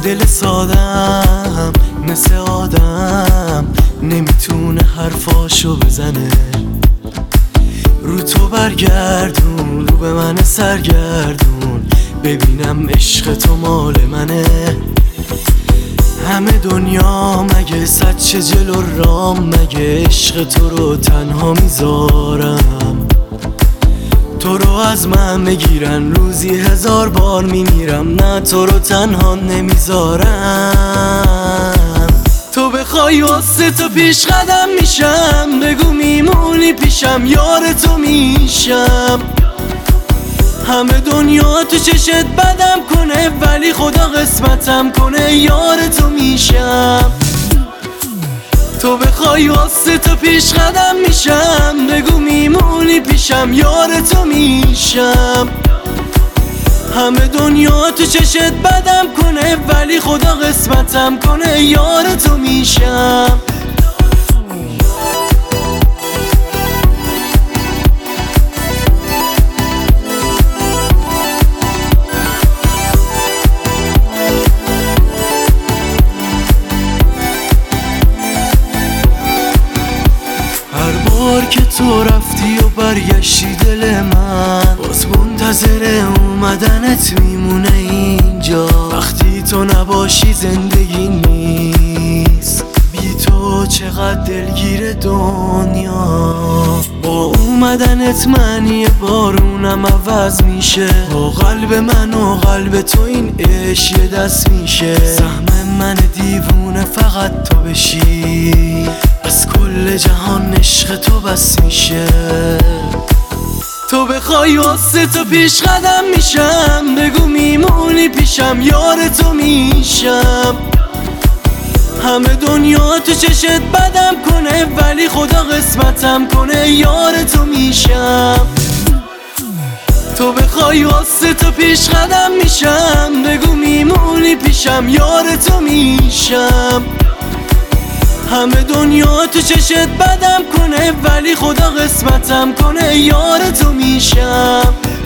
دل سادم مثل آدم نمیتونه حرفاشو بزنه. رو تو برگردون، رو به من سرگردون، ببینم عشق تو مال منه. همه دنیا مگه سچ جلو رام، مگه عشق تو رو تنها میذارم؟ تو رو از من بگیرن روزی 1000 بار میمیرم، نه تو رو تنها نمیذارم. تو بخوای واسه تو پیش قدم میشم، بگو میمونی پیشم یار تو میشم. همه دنیا تو چشت بدم کنه، ولی خدا قسمتم کنه یار تو میشم. تو بخوای واسه تو پیش قدم میشم، بگو میمونی پیشم یار تو میشم. همه دنیا تو چشت بدم کنه، ولی خدا قسمتم کنه یار تو میشم. بار که تو رفتی و برگشتی دل من باز منتظر اومدنت میمونه اینجا. وقتی تو نباشی زندگی نیست، بی تو چقدر دلگیر دنیا. با اومدنت معنی بارونم عوض میشه، با قلب من و قلب تو این عشق یه دست میشه. سهم من دیوونه فقط تو بشی، از کل جهان عشق تو بس میشه. تو بخوای واسه تو پیش قدم میشم، بگو میمونی پیشم یار تو میشم. همه دنیا تو چشت بدم کنه، ولی خدا قسمتم کنه یار تو میشم. تو بخوای واسه تو پیش قدم میشم، بگو میمونی پیشم یار تو میشم. همه دنیا تو چشت بدم کنه، ولی خدا قسمتم کنه یار تو میشم.